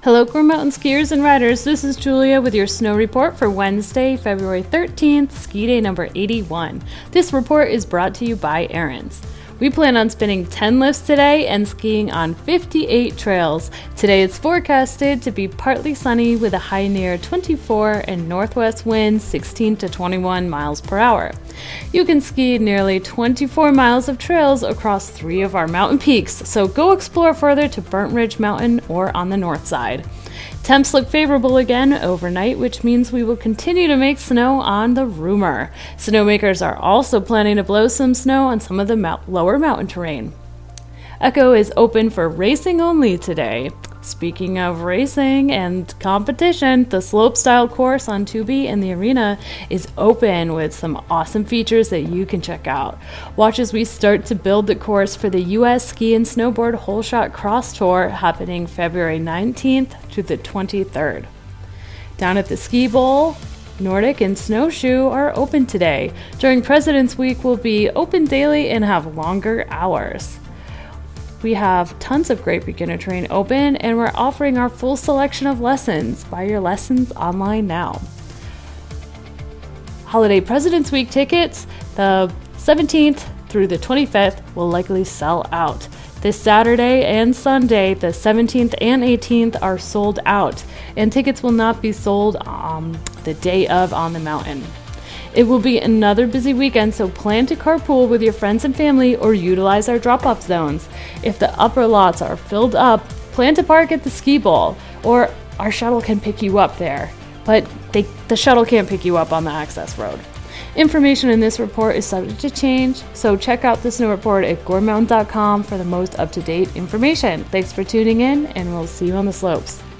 Hello, Gore Mountain skiers and riders. This is Julia with your snow report for Wednesday, February 13th, ski day number 81. This report is brought to you by Aaron's. We plan on spinning 10 lifts today and skiing on 58 trails. Today it's forecasted to be partly sunny with a high near 24 and northwest winds 16 to 21 miles per hour. You can ski nearly 24 miles of trails across 3 of our mountain peaks, so go explore further to Burnt Ridge Mountain or on the north side. Temps look favorable again overnight, which means we will continue to make snow on the Rumor. Snowmakers are also planning to blow some snow on some of the lower mountain terrain. Echo is open for racing only today. Speaking of racing and competition, the slopestyle course on Tubi in the arena is open with some awesome features that you can check out. Watch as we start to build the course for the U.S. Ski and Snowboard Whole Shot Cross Tour happening February 19th to the 23rd. Down at the Ski Bowl, Nordic and Snowshoe are open today. During President's Week, we'll be open daily and have longer hours. We have tons of great beginner terrain open, and we're offering our full selection of lessons. Buy your lessons online now. Holiday President's Week tickets, the 17th through the 25th, will likely sell out. This Saturday and Sunday, the 17th and 18th, are sold out, and tickets will not be sold the day of on the mountain. It will be another busy weekend, so plan to carpool with your friends and family or utilize our drop-off zones. If the upper lots are filled up, plan to park at the Ski Bowl, or our shuttle can pick you up there. But the shuttle can't pick you up on the access road. Information in this report is subject to change, so check out the snow report at goremountain.com for the most up-to-date information. Thanks for tuning in, and we'll see you on the slopes.